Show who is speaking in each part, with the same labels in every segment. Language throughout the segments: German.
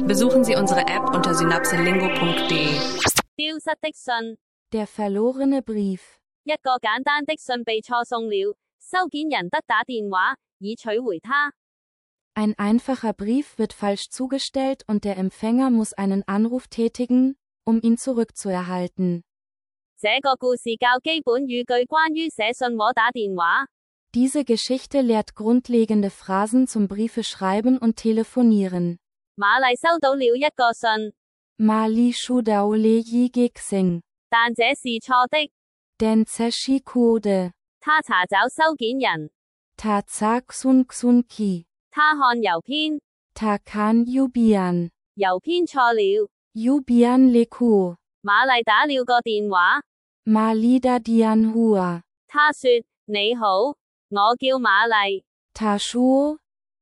Speaker 1: Besuchen Sie unsere App unter synapselingo.de.
Speaker 2: 丟失的信，
Speaker 3: Der verlorene Brief.
Speaker 2: 一個簡單的信被錯送了，收件人得打電話，以取回它。
Speaker 3: Ein einfacher Brief wird falsch zugestellt und der Empfänger muss einen Anruf tätigen, um ihn zurückzuerhalten.
Speaker 2: 這個故事教基本語句關於寫信和打電話。
Speaker 3: Diese Geschichte lehrt grundlegende Phrasen zum Briefeschreiben und Telefonieren.
Speaker 2: 瑪麗收到了一個信，
Speaker 3: Mali Shudaole Yigexing.
Speaker 2: 但這是錯的。
Speaker 3: Den Zeshikode.
Speaker 2: 他查找收件人，
Speaker 3: Tazaksunki.
Speaker 2: 他看郵編，
Speaker 3: Takan Yubian.
Speaker 2: 郵編錯了。
Speaker 3: Yubian Leku.
Speaker 2: 瑪麗打了個電話，
Speaker 3: Malida Dianhua.
Speaker 2: 他說：你好，我叫瑪麗，
Speaker 3: Tashuo.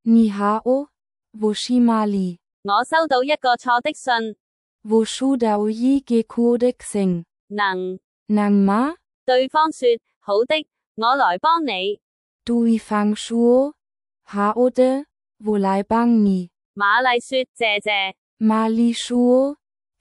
Speaker 3: Nihao. Wushimali.
Speaker 2: 我收到一個錯的信，
Speaker 3: Wushudao Yigekudexing.
Speaker 2: 能。
Speaker 3: Nangma.
Speaker 2: 對方說：好的，我來幫你。
Speaker 3: Duifang Shuo. Haode. Wulaibangni.
Speaker 2: 瑪麗說：謝謝。
Speaker 3: Mali Shuo.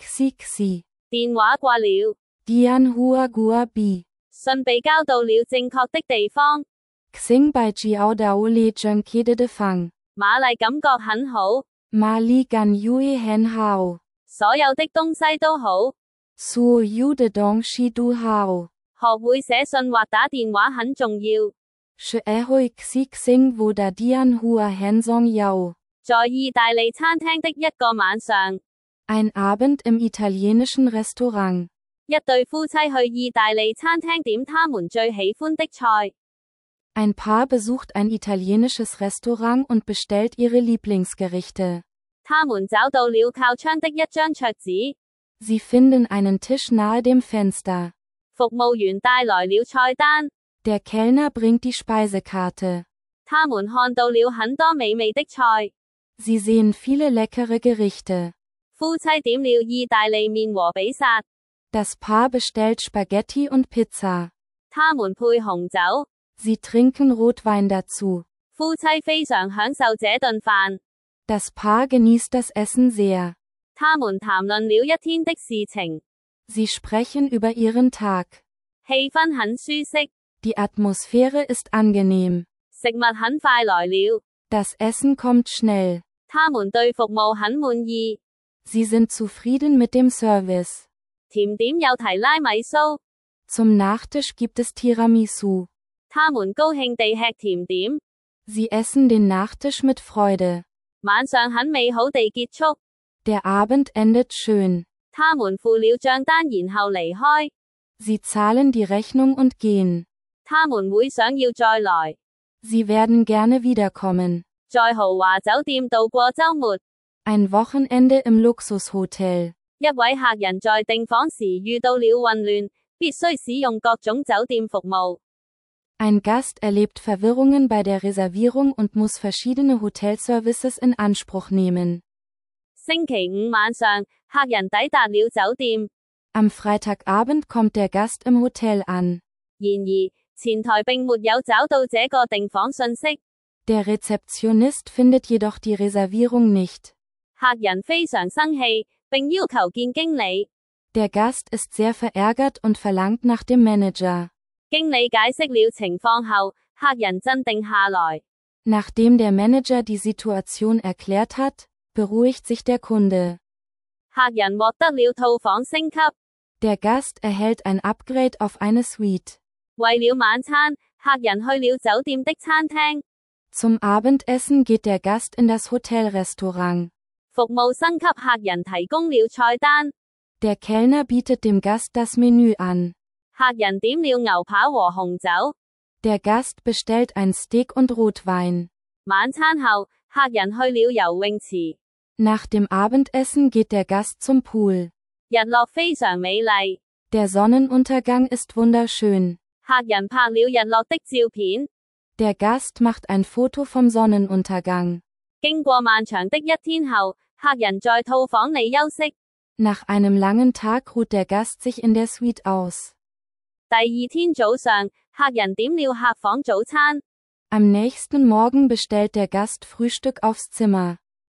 Speaker 3: Xixi.
Speaker 2: 電話掛了，
Speaker 3: Dianhua Guabi.
Speaker 2: 信被交到了正確的地方。
Speaker 3: Xing bei Jiaodaole Junkede de Fang.
Speaker 2: 瑪麗感覺很好，
Speaker 3: Mali Gan Yue Hen Hao.
Speaker 2: 所有的東西都好。
Speaker 3: Suo Yude Dong Shi Du Hao.
Speaker 2: 學會寫信或打電話很重要。
Speaker 3: She Ehoi Xixing Wo Da Dianhua Hen Song Yao.
Speaker 2: 在意大利餐廳的一個晚上，
Speaker 3: Ein Abend im italienischen Restaurant.
Speaker 2: 一對夫妻去意大利餐廳點他們最喜歡的菜。
Speaker 3: Ein Paar besucht ein italienisches Restaurant und bestellt ihre Lieblingsgerichte.
Speaker 2: 他們找到了靠窗的一張桌子，
Speaker 3: Sie finden einen Tisch nahe dem Fenster.
Speaker 2: 服務員帶來了菜單，
Speaker 3: Der Kellner bringt die Speisekarte.
Speaker 2: 他們看到了很多美味的菜。
Speaker 3: Sie sehen viele leckere Gerichte.
Speaker 2: 夫妻點了意大利麵和比薩，
Speaker 3: Das Paar bestellt Spaghetti und Pizza.
Speaker 2: 他們配紅酒，
Speaker 3: Sie trinken Rotwein dazu.
Speaker 2: 夫妻非常享受這頓飯。
Speaker 3: Das Paar genießt das Essen sehr.
Speaker 2: 他們談論了一天的事情，
Speaker 3: Sie sprechen über ihren Tag.
Speaker 2: 氣氛很舒適，
Speaker 3: Die Atmosphäre ist angenehm.
Speaker 2: 食物很快來了，
Speaker 3: Das Essen kommt schnell.
Speaker 2: 他們對服務很滿意。
Speaker 3: Sie sind zufrieden mit dem Service.
Speaker 2: 甜點有提拉米蘇，
Speaker 3: Zum Nachtisch gibt es Tiramisu.
Speaker 2: 他們高興地吃甜點。
Speaker 3: Sie essen den Nachtisch mit Freude.
Speaker 2: 晚上很美好地結束，
Speaker 3: Der Abend endet schön.
Speaker 2: 他們付了帳單然後離開。
Speaker 3: Sie zahlen die Rechnung und gehen.
Speaker 2: 他們會想要再來，
Speaker 3: Sie werden gerne wiederkommen.
Speaker 2: 在豪華酒店度過週末。
Speaker 3: Ein Wochenende im Luxushotel.
Speaker 2: 一位客人在訂房時遇到了混亂，必須使用各種酒店服務。
Speaker 3: Ein Gast erlebt Verwirrungen bei der Reservierung und muss verschiedene Hotelservices in Anspruch nehmen.
Speaker 2: 星期五晚上，客人抵達了酒店，
Speaker 3: Am Freitagabend kommt der Gast im Hotel an.
Speaker 2: 然而，前台並沒有找到這個訂房信息。
Speaker 3: Der Rezeptionist findet jedoch die Reservierung nicht.
Speaker 2: 客人非常生氣，並要求見經理。
Speaker 3: Der Gast ist sehr verärgert und verlangt nach dem Manager.
Speaker 2: 經理解釋了情況後，客人鎮定下來。
Speaker 3: Nachdem der Manager die Situation erklärt hat, beruhigt sich der Kunde.
Speaker 2: 客人獲得了套房升級。
Speaker 3: Der Gast erhält ein Upgrade auf eine Suite.
Speaker 2: 為了晚餐，客人去了酒店的餐廳。
Speaker 3: Zum Abendessen geht der Gast in das Hotelrestaurant.
Speaker 2: 服務生給客人提供了菜單。
Speaker 3: Der Kellner bietet dem Gast das Menü an.
Speaker 2: 客人點了牛扒和紅酒。
Speaker 3: Der Gast bestellt ein Steak und Rotwein.
Speaker 2: 晚餐後，客人去了游泳池。
Speaker 3: Nach dem Abendessen geht der Gast zum Pool.
Speaker 2: 日落非常美麗，
Speaker 3: Der Sonnenuntergang ist wunderschön.
Speaker 2: 客人拍了日落的照片。
Speaker 3: Der Gast macht ein Foto vom Sonnenuntergang.
Speaker 2: 經過漫長的一天後，客人在套房裏休息。
Speaker 3: Nach einem langen Tag ruht der Gast sich in der Suite aus.
Speaker 2: 第二天早上，客人點了客房早餐。
Speaker 3: Am nächsten Morgen bestellt der Gast Frühstück aufs Zimmer.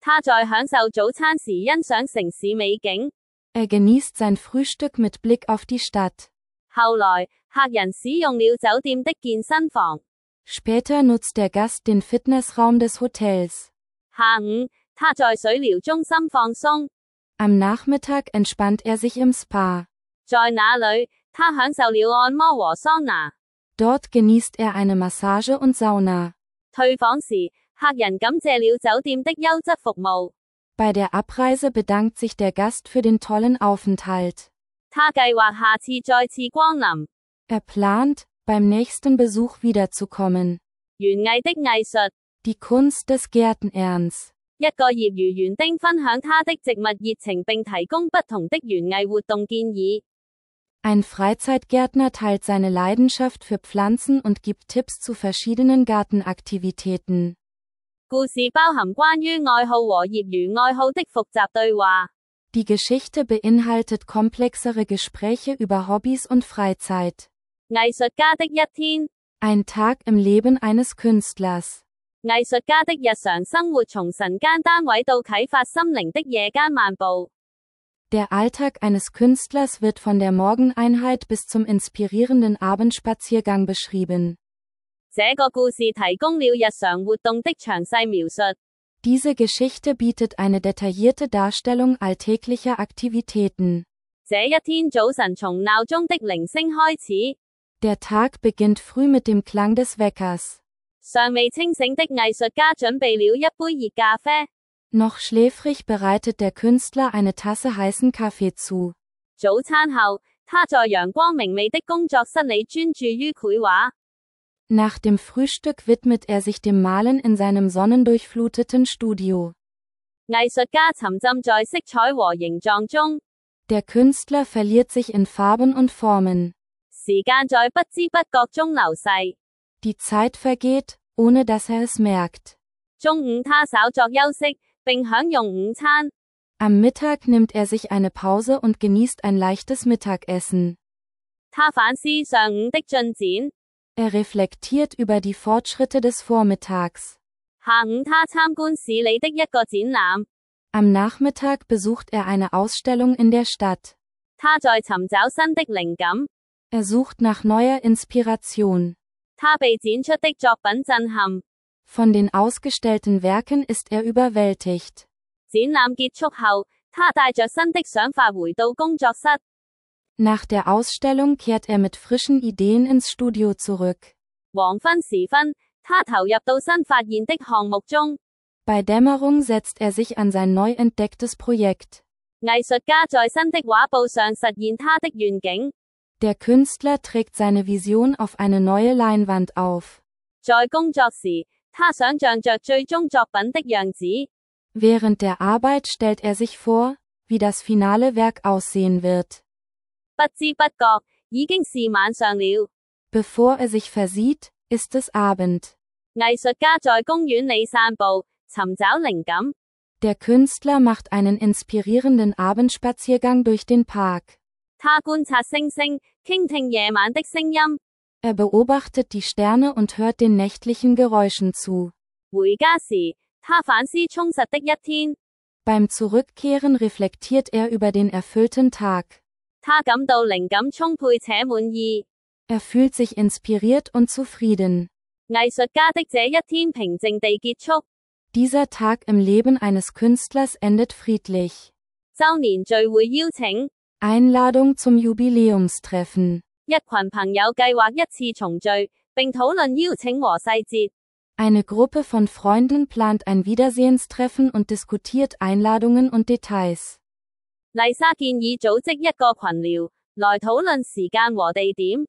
Speaker 2: 他在享受早餐時欣賞城市美景。
Speaker 3: Er genießt sein Frühstück mit Blick auf die Stadt.
Speaker 2: 後來，客人使用了酒店的健身房。
Speaker 3: Später nutzt der Gast den Fitnessraum des Hotels.
Speaker 2: 下午，他在水療中心放鬆。
Speaker 3: Am Nachmittag entspannt er sich im Spa.
Speaker 2: 在那裏，他享受了按摩和桑拿。
Speaker 3: Dort genießt er eine Massage und Sauna.
Speaker 2: 退房時，客人感謝了酒店的優質服務。
Speaker 3: Bei der Abreise bedankt sich der Gast für den tollen Aufenthalt.
Speaker 2: 他計劃下次再次光臨。
Speaker 3: Er plant, beim nächsten Besuch wiederzukommen.
Speaker 2: 園藝的藝術。
Speaker 3: Die Kunst des Gärtnerns.
Speaker 2: 一個業餘園丁分享他的植物熱情並提供不同的園藝活動建議。
Speaker 3: Ein Freizeitgärtner teilt seine Leidenschaft für Pflanzen und gibt Tipps zu verschiedenen Gartenaktivitäten.
Speaker 2: 故事包含關於愛好和業餘愛好的複雜對話。
Speaker 3: Die Geschichte beinhaltet komplexere Gespräche über Hobbys und Freizeit.
Speaker 2: 藝術家的一天。
Speaker 3: Ein Tag im Leben eines Künstlers.
Speaker 2: 藝術家的日常生活從晨間單位到啟發心靈的夜間漫步。
Speaker 3: Der Alltag eines Künstlers wird von der Morgeneinheit bis zum inspirierenden Abendspaziergang beschrieben.
Speaker 2: 這個故事提供了日常活動的詳細描述。
Speaker 3: Diese Geschichte bietet eine detaillierte Darstellung alltäglicher Aktivitäten.
Speaker 2: 這一天早晨從鬧鐘的鈴聲開始。
Speaker 3: Der Tag beginnt früh mit dem Klang des Weckers.
Speaker 2: 尚未清醒的藝術家準備了一杯熱咖啡。
Speaker 3: Noch schläfrig bereitet der Künstler eine Tasse heißen Kaffee zu.
Speaker 2: 早餐後，他在陽光明媚的工作室裏專注於繪畫。
Speaker 3: Nach dem Frühstück widmet er sich dem Malen in seinem sonnendurchfluteten Studio.
Speaker 2: 藝術家沉浸在色彩和形狀中。
Speaker 3: Der Künstler verliert sich in Farben und Formen.
Speaker 2: 時間在不知不覺中流逝。
Speaker 3: Die Zeit vergeht, ohne dass er es merkt.
Speaker 2: 中午他稍作休息，並享用午餐。
Speaker 3: Am Mittag nimmt er sich eine Pause und genießt ein leichtes Mittagessen.
Speaker 2: 他反思上午的進展。
Speaker 3: Er reflektiert über die Fortschritte des Vormittags.
Speaker 2: 下午他參觀市裏的一個展覽。
Speaker 3: Am Nachmittag besucht er eine Ausstellung in der Stadt.
Speaker 2: 他在尋找新的靈感。
Speaker 3: Er sucht nach neuer Inspiration.
Speaker 2: 他被展出的作品震撼。
Speaker 3: Von den ausgestellten Werken ist er überwältigt.
Speaker 2: 展覽結束後，他帶着新的想法回到工作室。
Speaker 3: Nach der Ausstellung kehrt er mit frischen Ideen ins Studio zurück.
Speaker 2: 黃昏時分，他投入到新發現的項目中。
Speaker 3: Bei Dämmerung setzt er sich an sein neu entdecktes Projekt.
Speaker 2: 藝術家在新的畫布上實現他的願景。
Speaker 3: Der Künstler trägt seine Vision auf eine neue Leinwand auf.
Speaker 2: 在工作時，他想象着最終作品的樣子。
Speaker 3: Während der Arbeit stellt er sich vor, wie das finale Werk aussehen wird.
Speaker 2: 不知不覺，已經是晚上了。
Speaker 3: Bevor er sich versieht, ist es Abend.
Speaker 2: 藝術家在公園裏散步，尋找靈感。
Speaker 3: Der Künstler macht einen inspirierenden Abendspaziergang durch den Park.
Speaker 2: 他觀察星星，傾聽夜晚的聲音。
Speaker 3: Er beobachtet die Sterne und hört den nächtlichen Geräuschen zu.
Speaker 2: 回家時，他反思充實的一天。
Speaker 3: Beim Zurückkehren reflektiert er über den erfüllten Tag.
Speaker 2: 他感到靈感充沛且滿意。
Speaker 3: Er fühlt sich inspiriert und zufrieden.
Speaker 2: 藝術家的這一天平靜地結束。
Speaker 3: Dieser Tag im Leben eines Künstlers endet friedlich.
Speaker 2: 周年聚會邀請。
Speaker 3: Einladung zum Jubiläumstreffen.
Speaker 2: 一群朋友計劃一次重聚，並討論邀請和細節。
Speaker 3: Eine Gruppe von Freunden plant ein Wiedersehenstreffen und diskutiert Einladungen und Details.
Speaker 2: 麗莎建議組織一個群聊，來討論時間和地點。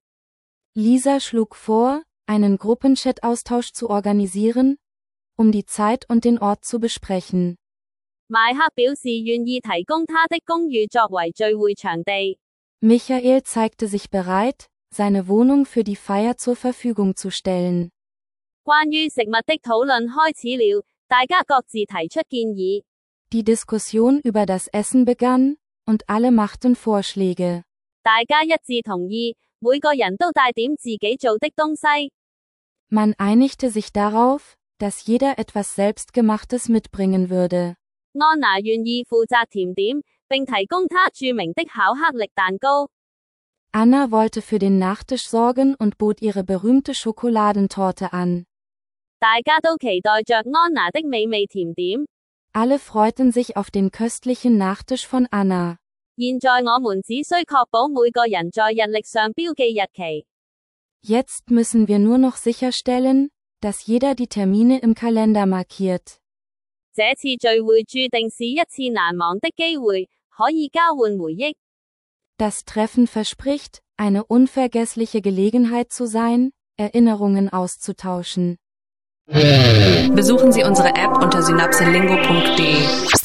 Speaker 3: Lisa schlug vor, einen Gruppenchat-Austausch zu organisieren, um die Zeit und den Ort zu besprechen.
Speaker 2: 邁克表示願意提供他的公寓作為聚會場地。
Speaker 3: Michael zeigte sich bereit, seine Wohnung für die Feier zur Verfügung zu stellen.
Speaker 2: 關於食物的討論開始了，大家各自提出建議。
Speaker 3: Die Diskussion über das Essen begann, und alle machten Vorschläge.
Speaker 2: 大家一致同意，每個人都帶點自己做的東西。
Speaker 3: Man einigte sich darauf, dass jeder etwas Selbstgemachtes mitbringen würde.
Speaker 2: 安娜願意負責甜點，並提供她著名的巧克力蛋糕。
Speaker 3: Anna wollte für den Nachtisch sorgen und bot ihre berühmte Schokoladentorte an.
Speaker 2: 大家都期待着安娜的美味甜點。
Speaker 3: Alle freuten sich auf den köstlichen Nachtisch von Anna.
Speaker 2: 現在我們只需確保每個人在日曆上標記日期。
Speaker 3: Jetzt müssen wir nur noch sicherstellen, dass jeder die Termine im Kalender markiert.
Speaker 2: 這次聚會注定是一次難忘的機會，可以交換回憶。
Speaker 3: Das Treffen verspricht, eine unvergessliche Gelegenheit zu sein, Erinnerungen auszutauschen.
Speaker 1: Besuchen Sie unsere App unter synapselingo.de.